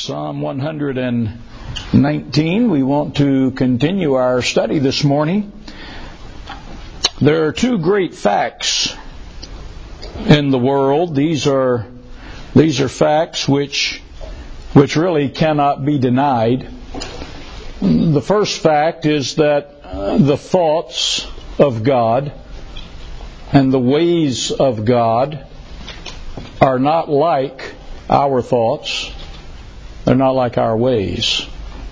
Psalm 119. We want to continue our study this morning. There are two great facts in the world. These are facts which really cannot be denied. The first fact is that the thoughts of God and the ways of God are not like our thoughts. They're not like our ways.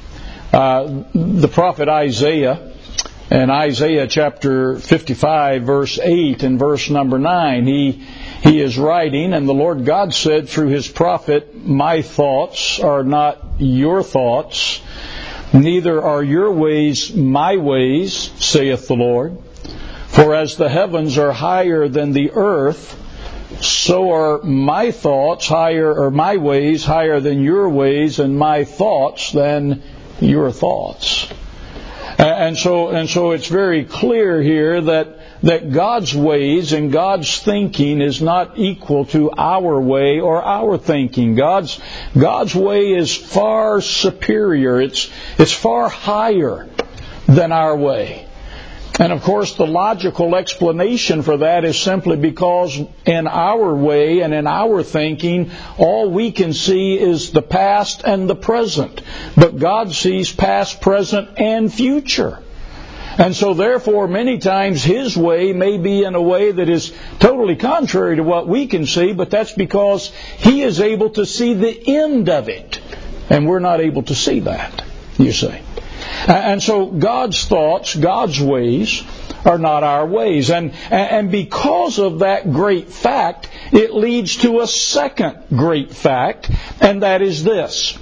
The prophet Isaiah, in Isaiah chapter 55, verse 8 and verse number 9, he is writing, and the Lord God said through his prophet, "My thoughts are not your thoughts, neither are your ways my ways, saith the Lord. For as the heavens are higher than the earth, so are my thoughts higher, or my ways higher than your ways, and my thoughts than your thoughts." And so it's very clear here that God's ways and God's thinking is not equal to our way or our thinking. God's way is far superior. It's far higher than our way. And of course, the logical explanation for that is simply because in our way and in our thinking, all we can see is the past and the present. But God sees past, present, and future. And so therefore, many times His way may be in a way that is totally contrary to what we can see, but that's because He is able to see the end of it. And we're not able to see that, you see. And so God's thoughts, God's ways, are not our ways. And because of that great fact, it leads to a second great fact, and that is this.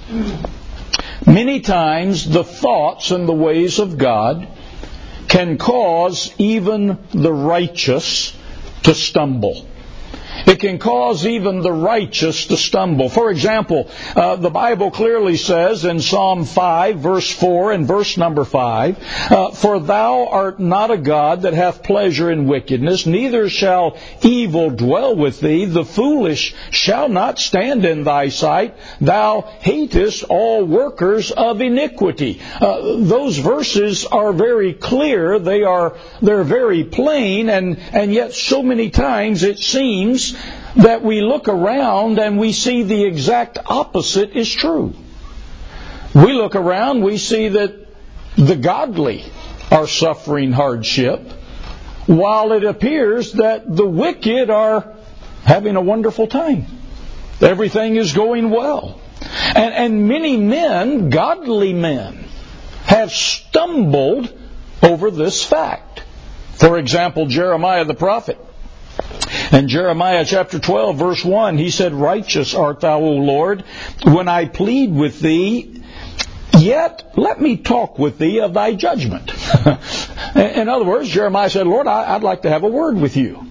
Many times the thoughts and the ways of God can cause even the righteous to stumble. It can cause even the righteous to stumble. For example, the Bible clearly says in Psalm 5, verse 4 and verse number 5, "For thou art not a God that hath pleasure in wickedness, neither shall evil dwell with thee. The foolish shall not stand in thy sight. Thou hatest all workers of iniquity." Those verses are very clear. They're very plain, and yet so many times it seems that we look around and we see the exact opposite is true. We look around, we see that the godly are suffering hardship, while it appears that the wicked are having a wonderful time. Everything is going well. And many men, godly men, have stumbled over this fact. For example, Jeremiah the prophet. In Jeremiah chapter 12, verse 1, he said, "Righteous art thou, O Lord, when I plead with thee, yet let me talk with thee of thy judgment." In other words, Jeremiah said, "Lord, I'd like to have a word with you.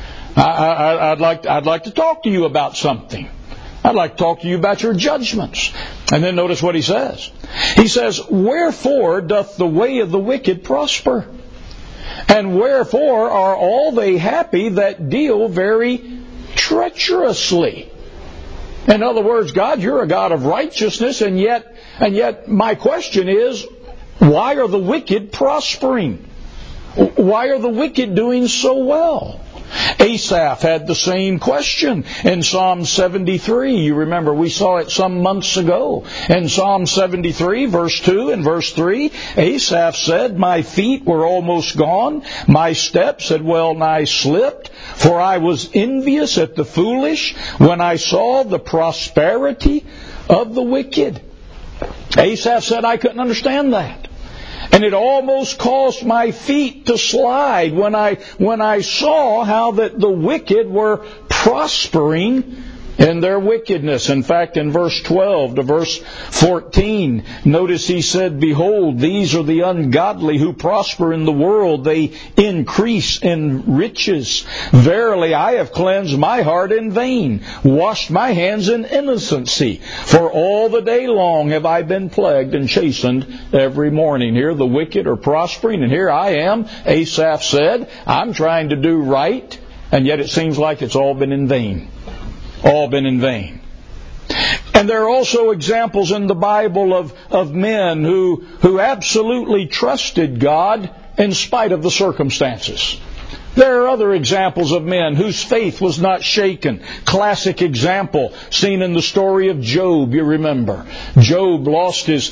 I'd like to talk to you about something. I'd like to talk to you about your judgments." And then notice what he says. He says, "Wherefore doth the way of the wicked prosper? And wherefore are all they happy that deal very treacherously?" In other words, God, you're a God of righteousness, and yet my question is, why are the wicked prospering? Why are the wicked doing so well? Asaph had the same question in Psalm 73. You remember, we saw it some months ago. In Psalm 73, verse 2 and verse 3, Asaph said, "My feet were almost gone, my steps had well nigh slipped, for I was envious at the foolish when I saw the prosperity of the wicked." Asaph said, "I couldn't understand that. And it almost caused my feet to slide when I saw how that the wicked were prospering in their wickedness." In fact, in verse 12 to verse 14, notice he said, "Behold, these are the ungodly who prosper in the world. They increase in riches. Verily, I have cleansed my heart in vain, washed my hands in innocency. For all the day long have I been plagued and chastened every morning." Here the wicked are prospering, and here I am, Asaph said, I'm trying to do right, and yet it seems like it's all been in vain. All been in vain. And there are also examples in the Bible of men who absolutely trusted God in spite of the circumstances. There are other examples of men whose faith was not shaken. Classic example seen in the story of Job, you remember. Job lost his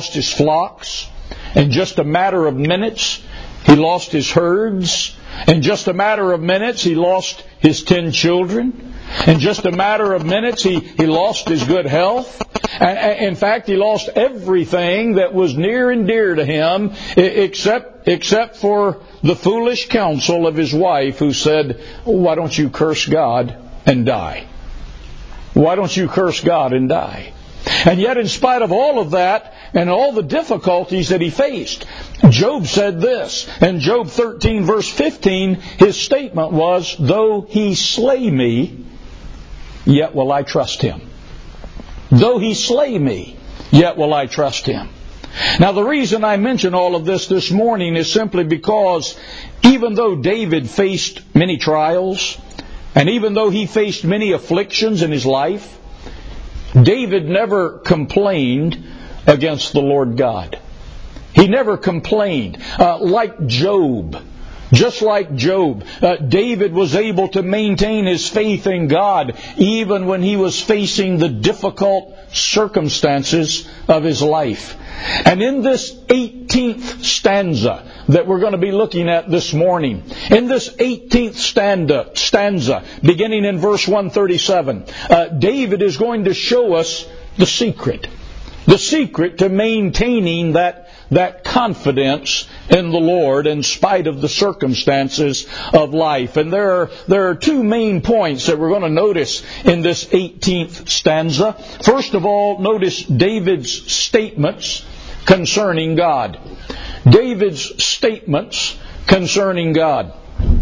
flocks. In just a matter of minutes, he lost his herds. In just a matter of minutes, he lost his 10 children. In just a matter of minutes, he lost his good health. In fact, he lost everything that was near and dear to him except for the foolish counsel of his wife, who said, "Why don't you curse God and die? Why don't you curse God and die?" And yet, in spite of all of that and all the difficulties that he faced, Job said this. In Job 13, verse 15, his statement was, "Though he slay me, yet will I trust him. Though he slay me, yet will I trust him." Now, the reason I mention all of this morning is simply because even though David faced many trials, and even though he faced many afflictions in his life, David never complained against the Lord God. He never complained. Like Job, just like Job, David was able to maintain his faith in God even when he was facing the difficult circumstances of his life. And in this 18th stanza that we're going to be looking at this morning, in this 18th stanza, beginning in verse 137, David is going to show us the secret to maintaining that confidence in the Lord in spite of the circumstances of life. And there are two main points that we're going to notice in this 18th stanza. First of all, notice David's statements concerning God. David's statements concerning God.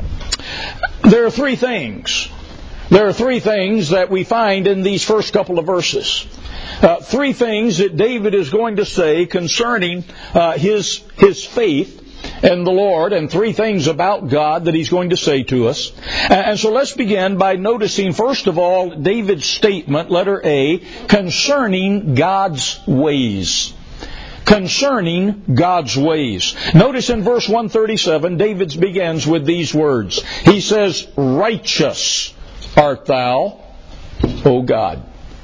There are three things. There are three things that we find in these first couple of verses. Three things that David is going to say concerning his faith in the Lord, and three things about God that he's going to say to us. And so let's begin by noticing, first of all, David's statement, letter A, concerning God's ways. Concerning God's ways. Notice in verse 137, David begins with these words. He says, "Righteous art thou, O God."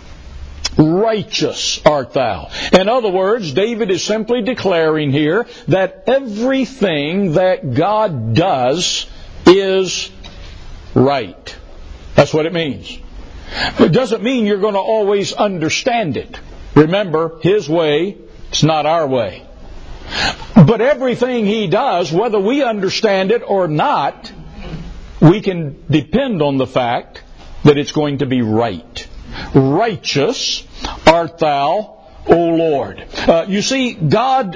Righteous art thou. In other words, David is simply declaring here that everything that God does is right. That's what it means. It doesn't mean you're going to always understand it. Remember, His way, it's not our way. But everything He does, whether we understand it or not, we can depend on the fact that it's going to be right. Righteous art thou, O Lord. You see, God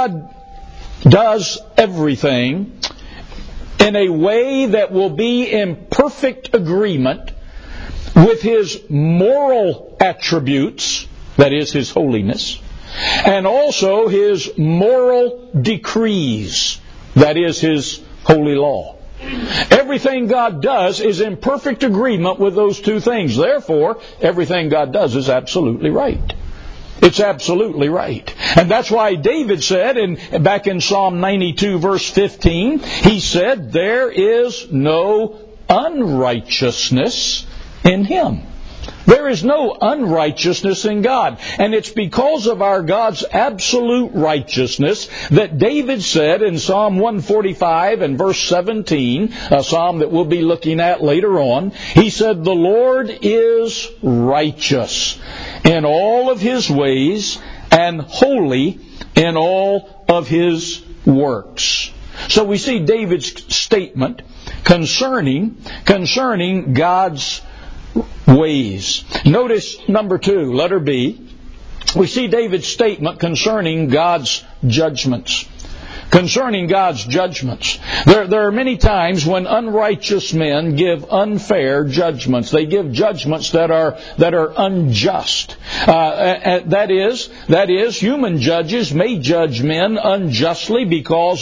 does everything in a way that will be in perfect agreement with His moral attributes, that is, His holiness, and also His moral decrees, that is, His holy law. Everything God does is in perfect agreement with those two things. Therefore, everything God does is absolutely right. It's absolutely right. And that's why David said, back in Psalm 92, verse 15, he said, "There is no unrighteousness in Him." There is no unrighteousness in God. And it's because of our God's absolute righteousness that David said in Psalm 145 and verse 17, a psalm that we'll be looking at later on, he said, "The Lord is righteous in all of His ways and holy in all of His works." So we see David's statement concerning God's ways. Notice number 2, letter B. We see David's statement concerning God's judgments. Concerning God's judgments. There are many times when unrighteous men give unfair judgments. They give judgments that are unjust. That is, human judges may judge men unjustly because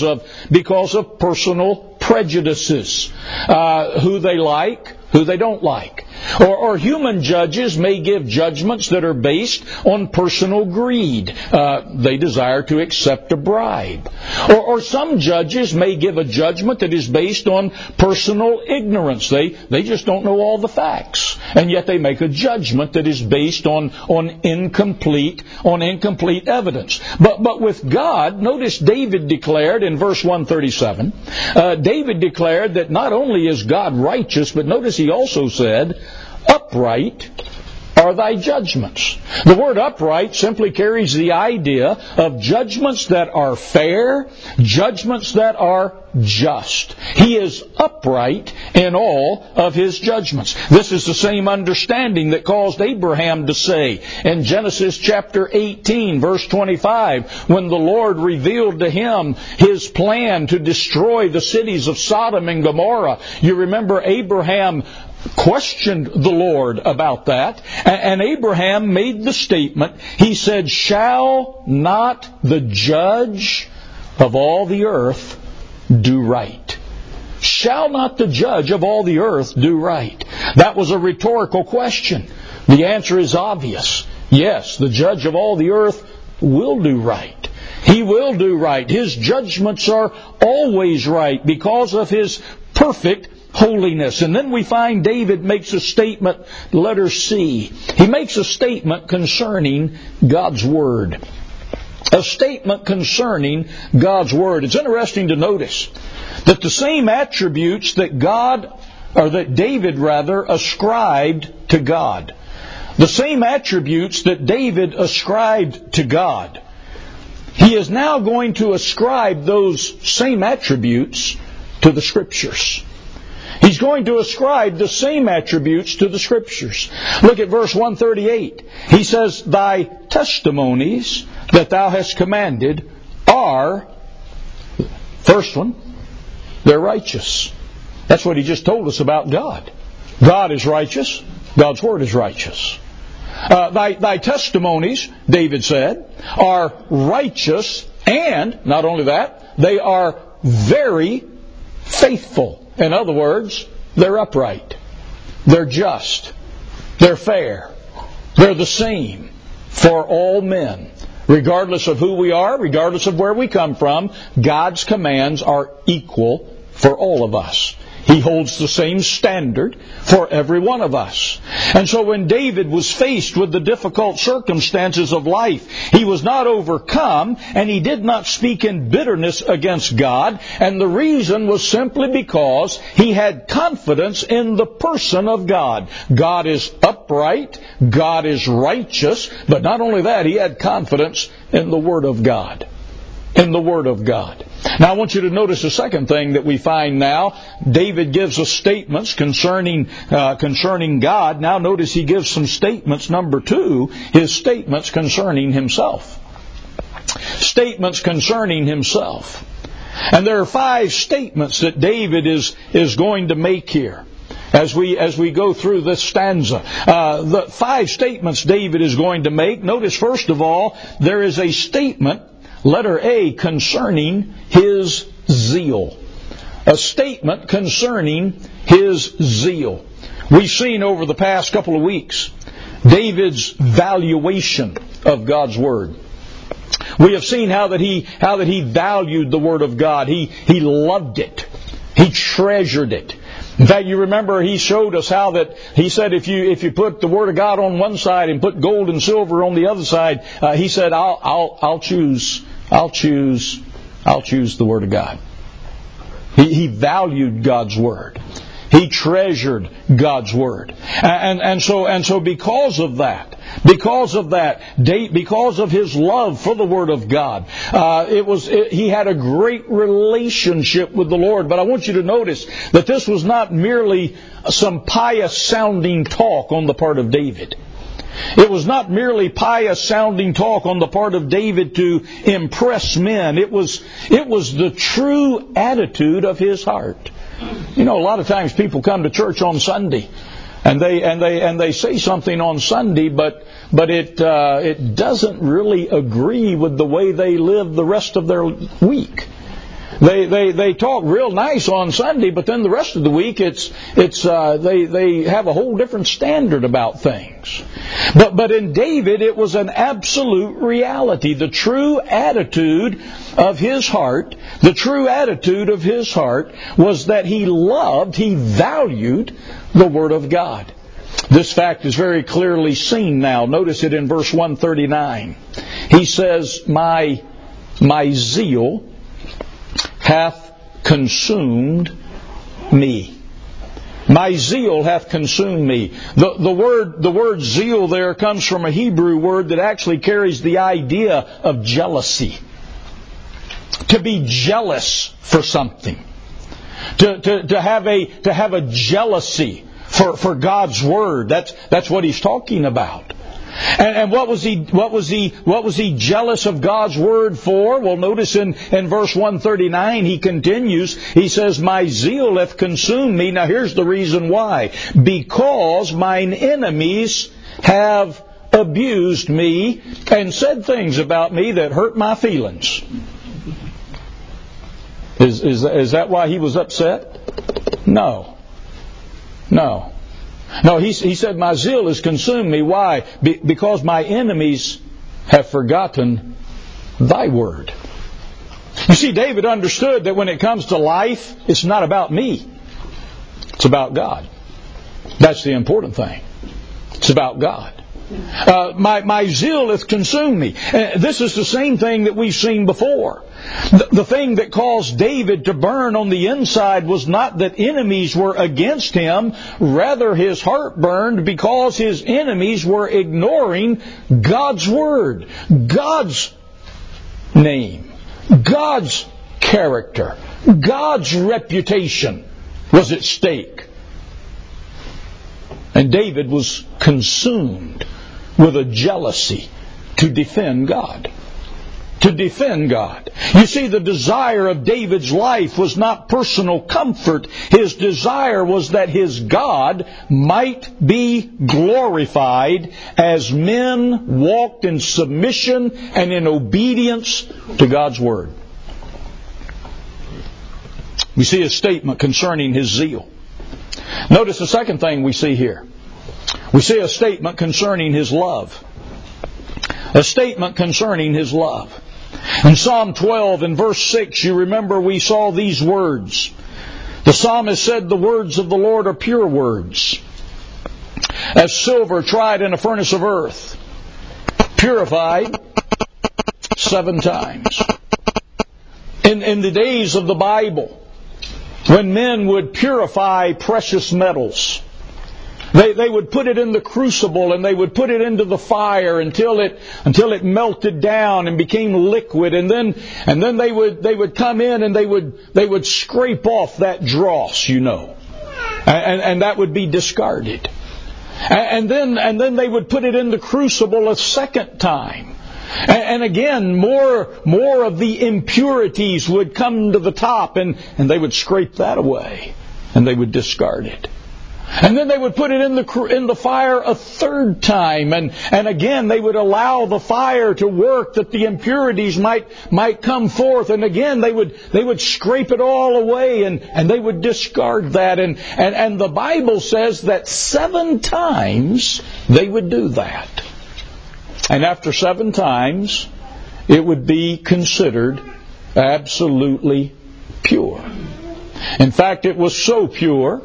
of personal prejudices, who they like, who they don't like. Or human judges may give judgments that are based on personal greed. They desire to accept a bribe. Or some judges may give a judgment that is based on personal ignorance. They just don't know all the facts. And yet they make a judgment that is based on incomplete evidence. But with God, notice David declared in verse 137, David declared that not only is God righteous, but notice he also said, upright are thy judgments. The word upright simply carries the idea of judgments that are fair, judgments that are just. He is upright in all of his judgments. This is the same understanding that caused Abraham to say in Genesis chapter 18, verse 25, when the Lord revealed to him his plan to destroy the cities of Sodom and Gomorrah. You remember Abraham questioned the Lord about that, and Abraham made the statement, he said, shall not the judge of all the earth do right? Shall not the judge of all the earth do right? That was a rhetorical question. The answer is obvious. Yes, the judge of all the earth will do right. He will do right. His judgments are always right because of his perfect holiness. And then we find David makes a statement, letter C. He makes a statement concerning God's Word. A statement concerning God's Word. It's interesting to notice that the same attributes that David ascribed to God. The same attributes that David ascribed to God. He is now going to ascribe those same attributes to the Scriptures. He's going to ascribe the same attributes to the Scriptures. Look at verse 138. He says, thy testimonies that thou hast commanded are, first one, they're righteous. That's what he just told us about God. God is righteous. God's Word is righteous. Thy testimonies, David said, are righteous, and, not only that, they are very faithful. In other words, they're upright. They're just. They're fair. They're the same for all men. Regardless of who we are, regardless of where we come from, God's commands are equal for all of us. He holds the same standard for every one of us. And so when David was faced with the difficult circumstances of life, he was not overcome, and he did not speak in bitterness against God. And the reason was simply because he had confidence in the person of God. God is upright. God is righteous. But not only that, he had confidence in the Word of God. In the Word of God. Now I want you to notice the second thing that we find now. David gives us statements concerning God. Now notice he gives some statements. Number two, his statements concerning himself. Statements concerning himself. And there are 5 statements that David is going to make here as we go through this stanza. The 5 statements David is going to make. Notice first of all, there is a statement, letter A, concerning his zeal. A statement concerning his zeal. We've seen over the past couple of weeks David's valuation of God's Word. We have seen how that he valued the Word of God. He loved it. He treasured it. In fact, you remember he showed us how that he said if you put the Word of God on one side and put gold and silver on the other side, he said I'll choose the Word of God. He valued God's Word. He treasured God's Word. And so because of that, because of his love for the Word of God, he had a great relationship with the Lord. But I want you to notice that this was not merely some pious-sounding talk on the part of David. It was not merely pious-sounding talk on the part of David to impress men. It was the true attitude of his heart. You know, a lot of times people come to church on Sunday, and they say something on Sunday, but it doesn't really agree with the way they live the rest of their week. They talk real nice on Sunday, but then the rest of the week they have a whole different standard about things. But in David, it was an absolute reality. The true attitude of his heart, was that he valued the Word of God. This fact is very clearly seen now. Notice it in verse 139. He says, My zeal hath consumed me. My zeal hath consumed me. The word zeal there comes from a Hebrew word that actually carries the idea of jealousy. To be jealous for something. To have a jealousy for God's Word. That's what he's talking about. And what was he jealous of God's Word for? Well, notice in verse 139 he continues, he says, My zeal hath consumed me. Now here's the reason why. Because mine enemies have abused me and said things about me that hurt my feelings. Is that why he was upset? No. He said, my zeal has consumed me. Why? Because my enemies have forgotten thy word. You see, David understood that when it comes to life, it's not about me. It's about God. That's the important thing. It's about God. My zeal hath consumed me. This is the same thing that we've seen before. The thing that caused David to burn on the inside was not that enemies were against him. Rather, his heart burned because his enemies were ignoring God's Word, God's name, God's character, God's reputation was at stake. And David was consumed with a jealousy to defend God. To defend God. You see, the desire of David's life was not personal comfort. His desire was that his God might be glorified as men walked in submission and in obedience to God's Word. We see a statement concerning his zeal. Notice the second thing we see here. We see a statement concerning his love. A statement concerning his love. In Psalm 12 and verse 6, you remember we saw these words. The psalmist said, the words of the Lord are pure words, as silver tried in a furnace of earth, purified 7 times. In the days of the Bible, when men would purify precious metals, they would put it in the crucible and they would put it into the fire until it melted down and became liquid, and then they would come in and they would scrape off that dross, and that would be discarded, and then they would put it in the crucible a second time. And again, more of the impurities would come to the top, and they would scrape that away, and they would discard it. And then they would put it in the fire a third time, and again they would allow the fire to work that the impurities might come forth, and again they would scrape it all away, and they would discard that, and the Bible says that 7 times they would do that. And after 7 times, it would be considered absolutely pure. In fact, it was so pure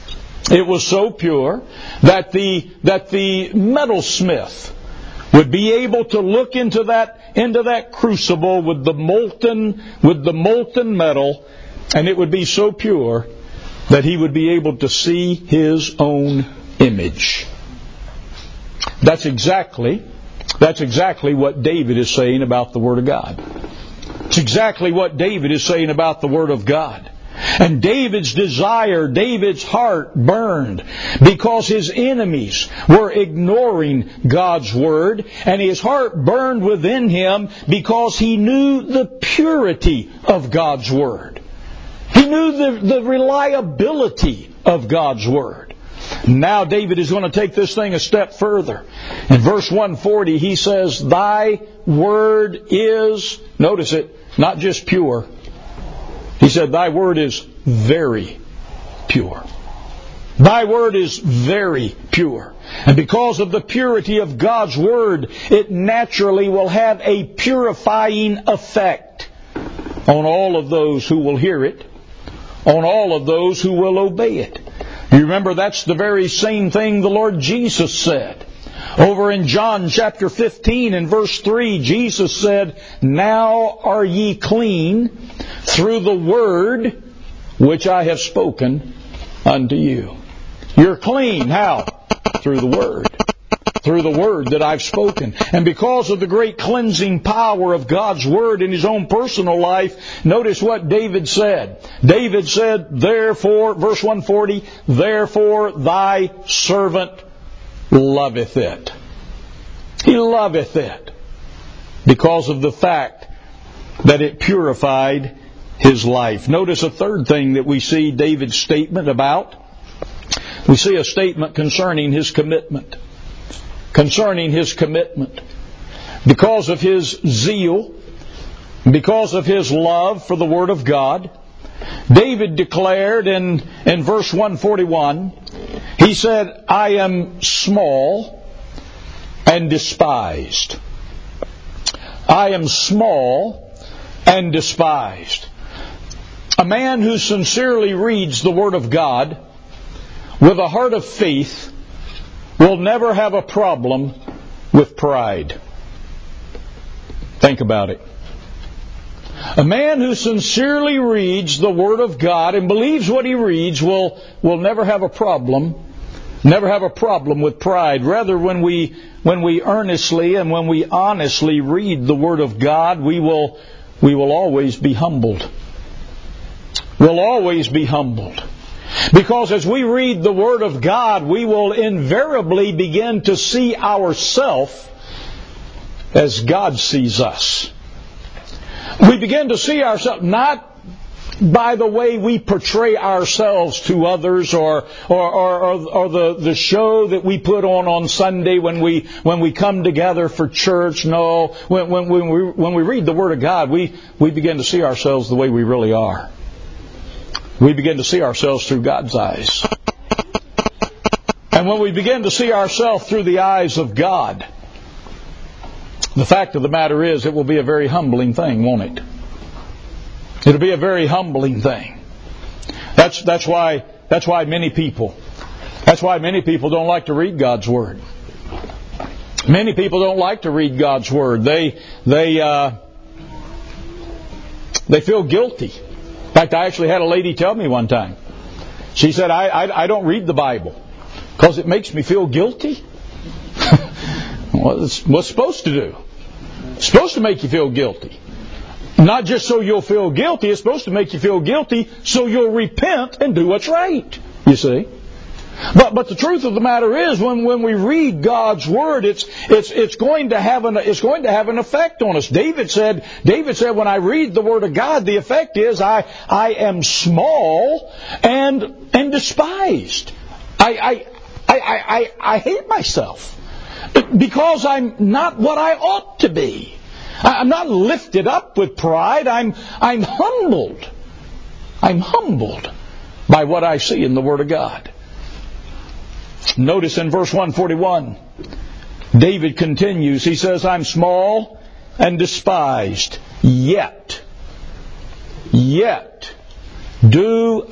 that the metalsmith would be able to look into that crucible with the molten metal, and it would be so pure that he would be able to see his own image. That's exactly what David is saying about the Word of God. It's exactly what David is saying about the Word of God. And David's desire, David's heart burned because his enemies were ignoring God's Word, and his heart burned within him because he knew the purity of God's Word. He knew the reliability of God's Word. Now David is going to take this thing a step further. In verse 140 he says, Thy Word is, notice it, not just pure, He said, Thy word is very pure. Thy word is very pure. And because of the purity of God's word, it naturally will have a purifying effect on all of those who will hear it, on all of those who will obey it. You remember that's the very same thing the Lord Jesus said. Over in John chapter 15 and verse 3, Jesus said, Now are ye clean through the word which I have spoken unto you. You're clean. How? Through the word. Through the word that I've spoken. And because of the great cleansing power of God's word in his own personal life, notice what David said. David said, Therefore, verse 140, Therefore thy servant loveth it. He loveth it because of the fact that it purified his life. Notice a third thing that we see David's statement about. We see a statement concerning his commitment. Concerning his commitment. Because of his zeal, because of his love for the Word of God, David declared in verse 141, he said, I am small and despised. I am small and despised. A man who sincerely reads the Word of God with a heart of faith will never have a problem with pride. Think about it. A man who sincerely reads the Word of God and believes what he reads will never have a problem with pride. Rather, when we earnestly and when we honestly read the Word of God, we will always be humbled. We'll always be humbled. Because as we read the Word of God, we will invariably begin to see ourselves as God sees us. We begin to see ourselves not by the way we portray ourselves to others or the show that we put on Sunday when we come together for church. No, when we read the Word of God, we begin to see ourselves the way we really are. We begin to see ourselves through God's eyes. And when we begin to see ourselves through the eyes of God, the fact of the matter is it will be a very humbling thing, won't it? It'll be a very humbling thing. That's why many people don't like to read God's Word. Many people don't like to read God's Word. They feel guilty. In fact, I actually had a lady tell me one time. She said, I don't read the Bible because it makes me feel guilty. Well, it's what's supposed to do. It's supposed to make you feel guilty. Not just so you'll feel guilty, it's supposed to make you feel guilty so you'll repent and do what's right. You see? But the truth of the matter is, when we read God's Word, it's going to have an effect on us. David said, when I read the Word of God, the effect is I am small and despised. I hate myself because I'm not what I ought to be. I'm not lifted up with pride. I'm humbled. I'm humbled by what I see in the Word of God. Notice in verse 141, David continues. He says, I'm small and despised, yet do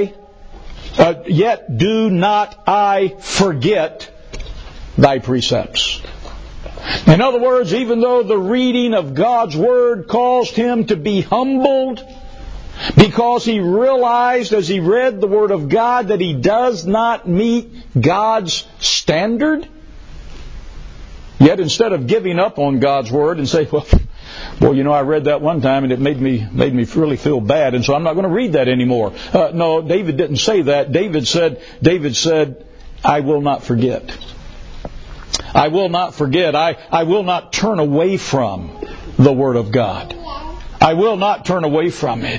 not I forget thy precepts. In other words, even though the reading of God's Word caused him to be humbled, because he realized as he read the Word of God that he does not meet God's standard, yet instead of giving up on God's Word and say, well, I read that one time and it made me really feel bad, and so I'm not going to read that anymore. No, David didn't say that. David said, I will not forget. I will not forget. I will not turn away from the Word of God. I will not turn away from it.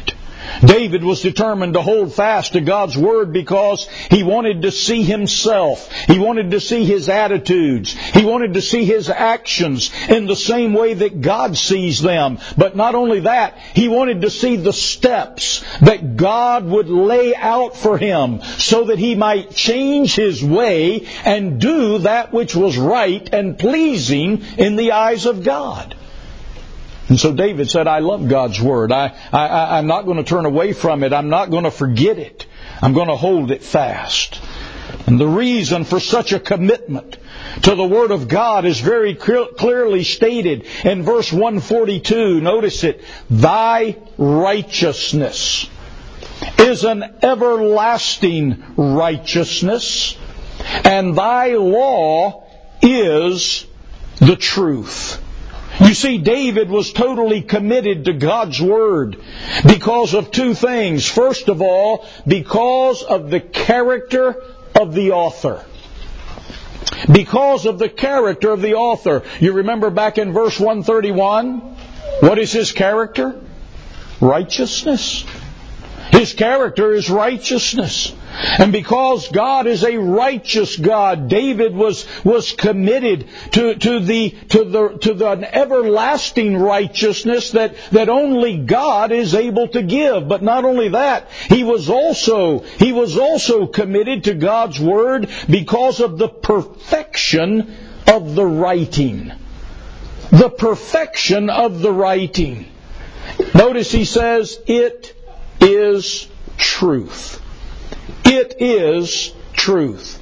David was determined to hold fast to God's Word because he wanted to see himself. He wanted to see his attitudes. He wanted to see his actions in the same way that God sees them. But not only that, he wanted to see the steps that God would lay out for him so that he might change his way and do that which was right and pleasing in the eyes of God. And so David said, I love God's Word. I'm not going to turn away from it. I'm not going to forget it. I'm going to hold it fast. And the reason for such a commitment to the Word of God is very clearly stated in verse 142. Notice it. Thy righteousness is an everlasting righteousness, and thy law is the truth. You see, David was totally committed to God's Word because of two things. First of all, because of the character of the author. Because of the character of the author. You remember back in verse 131? What is his character? Righteousness. His character is righteousness. And because God is a righteous God, David was committed to the everlasting righteousness that only God is able to give. But not only that, he was also committed to God's Word because of the perfection of the writing. The perfection of the writing. Notice he says, it is truth. It is truth.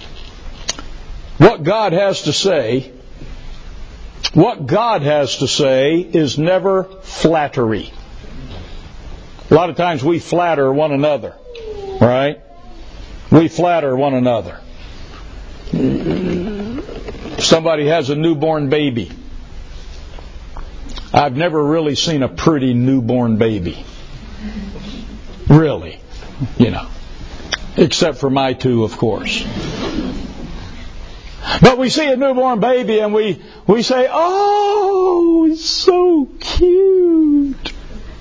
What God has to say is never flattery. A lot of times we flatter one another, right? We flatter one another. Somebody has a newborn baby. I've never really seen a pretty newborn baby. Really, except for my two, of course. But we see a newborn baby and we say, oh, it's so cute.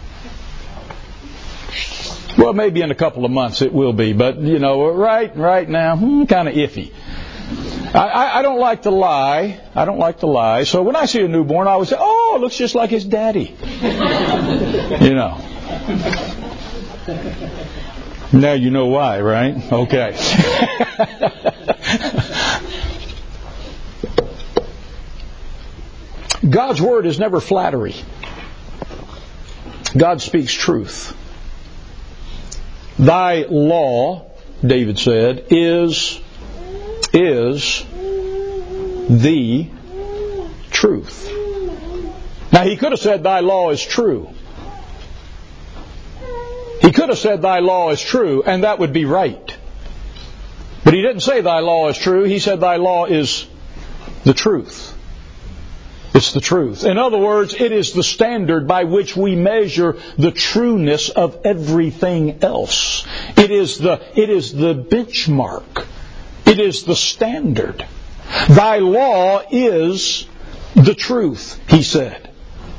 Well, maybe in a couple of months it will be, but, right now, kind of iffy. I don't like to lie. So when I see a newborn, I always say, oh, it looks just like his daddy. Now you know why, right? Okay. God's Word is never flattery. God speaks truth. Thy law, David said, is the truth. Now he could have said thy law is true. He could have said thy law is true, and that would be right. But he didn't say thy law is true. He said thy law is the truth. It's the truth. In other words, it is the standard by which we measure the trueness of everything else. It is the benchmark. It is the standard. Thy law is the truth, he said.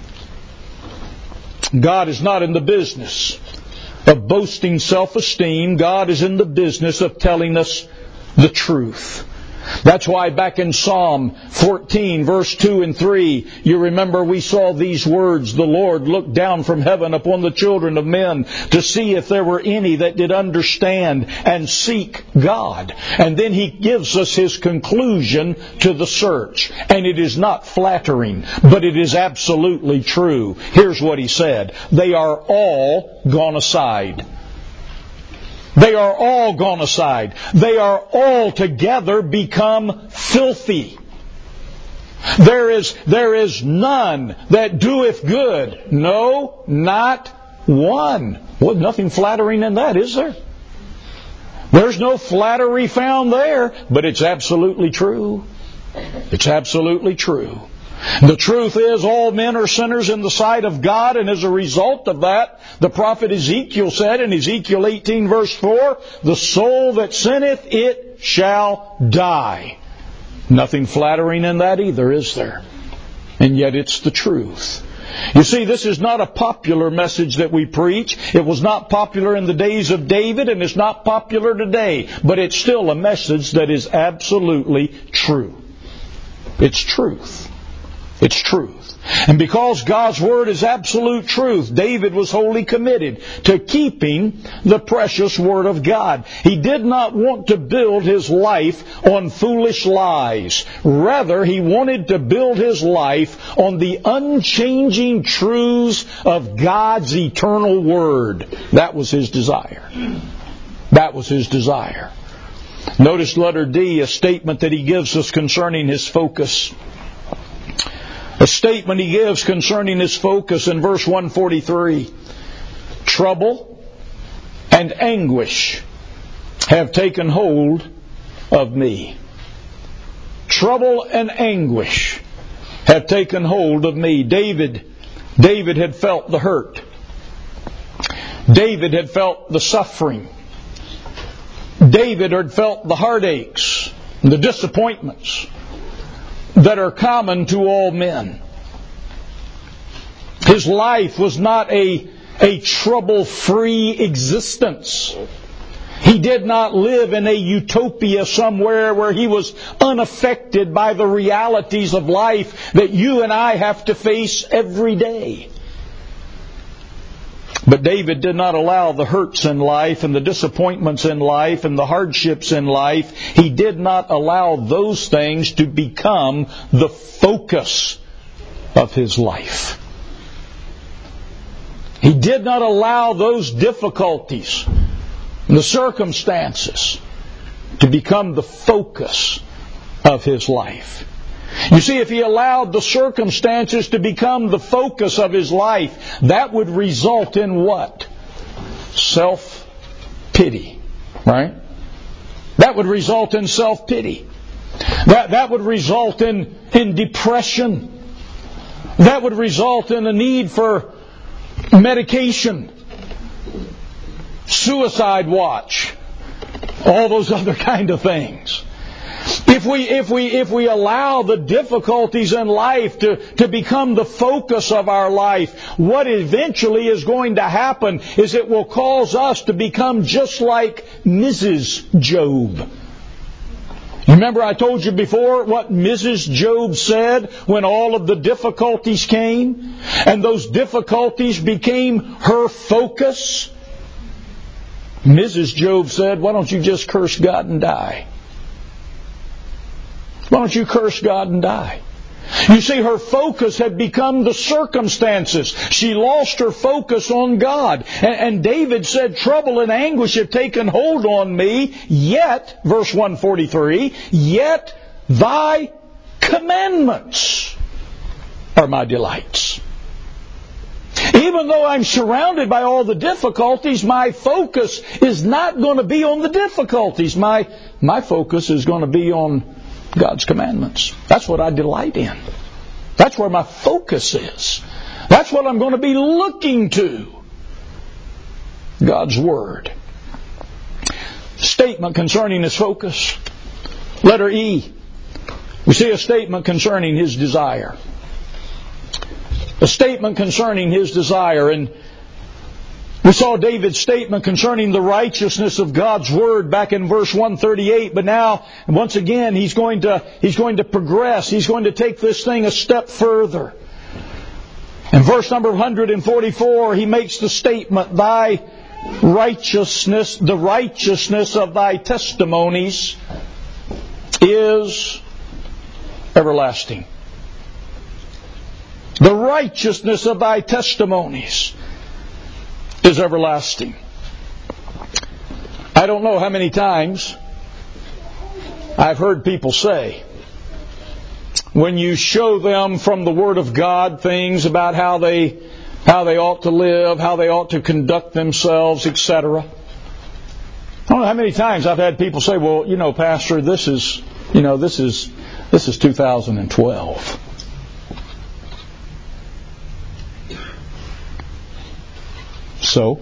God is not in the business of boasting self-esteem. God is in the business of telling us the truth. That's why back in Psalm 14, verse 2 and 3, you remember we saw these words, the Lord looked down from heaven upon the children of men to see if there were any that did understand and seek God. And then he gives us his conclusion to the search. And it is not flattering, but it is absolutely true. Here's what he said. They are all gone aside. They are all gone aside. They are altogether become filthy. There is none that doeth good. No, not one. Well, nothing flattering in that, is there? There's no flattery found there, but it's absolutely true. It's absolutely true. The truth is all men are sinners in the sight of God, and as a result of that, the prophet Ezekiel said in Ezekiel 18 verse 4, the soul that sinneth, it shall die. Nothing flattering in that either, is there? And yet it's the truth. You see, this is not a popular message that we preach. It was not popular in the days of David, and it's not popular today. But it's still a message that is absolutely true. It's truth. It's truth. And because God's Word is absolute truth, David was wholly committed to keeping the precious Word of God. He did not want to build his life on foolish lies. Rather, he wanted to build his life on the unchanging truths of God's eternal Word. That was his desire. That was his desire. Notice letter D, a statement that he gives us concerning his focus. A statement he gives concerning his focus in verse 143. Trouble and anguish have taken hold of me. Trouble and anguish have taken hold of me. David had felt the hurt. David had felt the suffering. David had felt the heartaches, the disappointments that are common to all men. His life was not a trouble-free existence. He did not live in a utopia somewhere where he was unaffected by the realities of life that you and I have to face every day. But David did not allow the hurts in life and the disappointments in life and the hardships in life. He did not allow those things to become the focus of his life. He did not allow those difficulties and the circumstances to become the focus of his life. You see, if he allowed the circumstances to become the focus of his life, that would result in what? Self-pity, right? That would result in self-pity. That would result in depression. That would result in a need for medication, suicide watch, all those other kind of things. If we allow the difficulties in life to become the focus of our life, what eventually is going to happen is it will cause us to become just like Mrs. Job. You remember I told you before what Mrs. Job said when all of the difficulties came? And those difficulties became her focus? Mrs. Job said, "Why don't you just curse God and die? Why don't you curse God and die?" You see, her focus had become the circumstances. She lost her focus on God. And David said, "Trouble and anguish have taken hold on me, yet," verse 143, "yet thy commandments are my delights." Even though I'm surrounded by all the difficulties, my focus is not going to be on the difficulties. My focus is going to be on God's commandments. That's what I delight in. That's where my focus is. That's what I'm going to be looking to. God's Word. Statement concerning his focus. Letter E. We see a statement concerning his desire. A statement concerning his desire. And we saw David's statement concerning the righteousness of God's Word back in verse 138. But now, once again, he's going to progress. He's going to take this thing a step further. In verse number 144, he makes the statement, "Thy righteousness, the righteousness of thy testimonies is everlasting." The righteousness of thy testimonies is everlasting. I don't know how many times I've heard people say, when you show them from the Word of God things about how they ought to live, how they ought to conduct themselves, etc. I don't know how many times I've had people say, "Well, Pastor, this is 2012." So,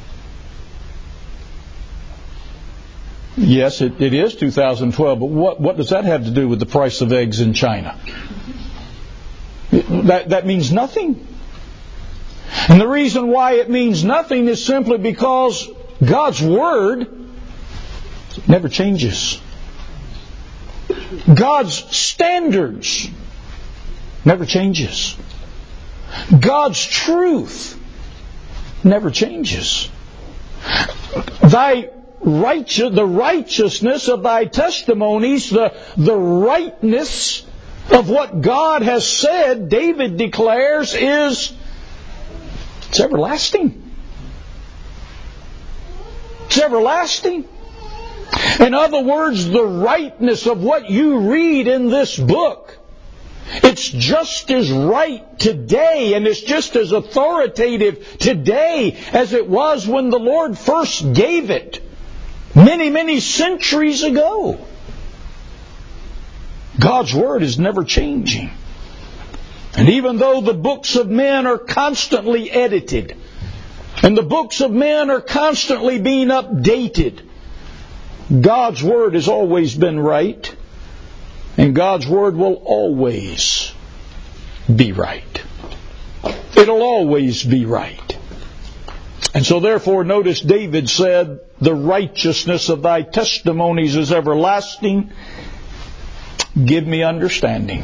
yes, it is 2012, but what does that have to do with the price of eggs in China? That means nothing. And the reason why it means nothing is simply because God's Word never changes. God's standards never changes. God's truth never changes. The righteousness of thy testimonies, the rightness of what God has said, David declares, it's everlasting. It's everlasting. In other words, the rightness of what you read in this book, it's just as right today, and it's just as authoritative today as it was when the Lord first gave it many, many centuries ago. God's Word is never changing. And even though the books of men are constantly edited, and the books of men are constantly being updated, God's Word has always been right, and God's Word will always be right. It'll always be right. And so therefore, notice David said, the righteousness of thy testimonies is everlasting. Give me understanding.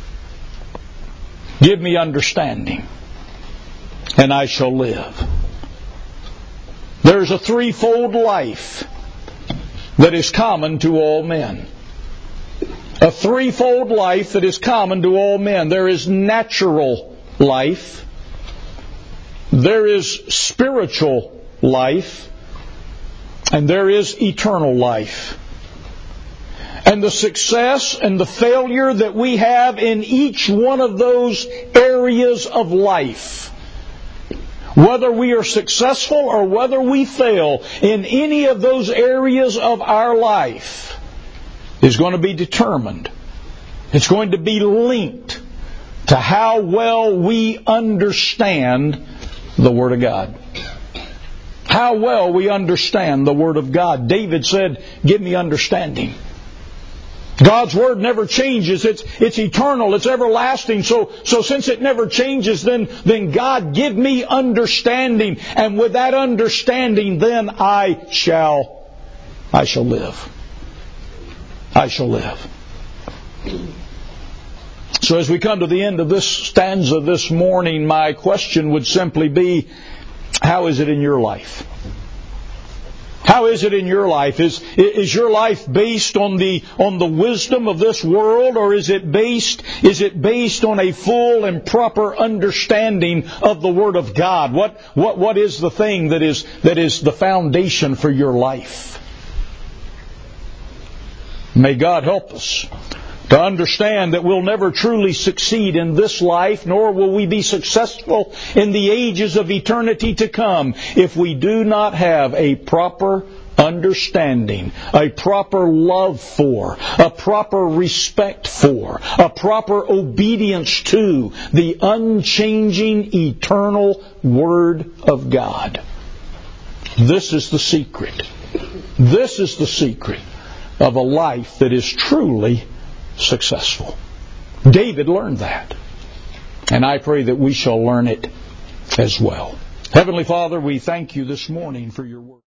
Give me understanding, and I shall live. There's a threefold life that is common to all men. A threefold life that is common to all men. There is natural life. There is spiritual life. And there is eternal life. And the success and the failure that we have in each one of those areas of life, whether we are successful or whether we fail in any of those areas of our life, is going to be determined. It's going to be linked to how well we understand the Word of God. How well we understand the Word of God. David said, give me understanding. God's Word never changes. It's eternal. It's everlasting. So since it never changes, then God, give me understanding. And with that understanding, then I shall live. I shall live. So as we come to the end of this stanza this morning, my question would simply be, how is it in your life? How is it in your life? Is your life based on the wisdom of this world, or is it based on a full and proper understanding of the Word of God? What is the thing that is the foundation for your life? May God help us to understand that we'll never truly succeed in this life, nor will we be successful in the ages of eternity to come, if we do not have a proper understanding, a proper love for, a proper respect for, a proper obedience to the unchanging, eternal Word of God. This is the secret. This is the secret of a life that is truly successful. David learned that. And I pray that we shall learn it as well. Heavenly Father, we thank you this morning for your word.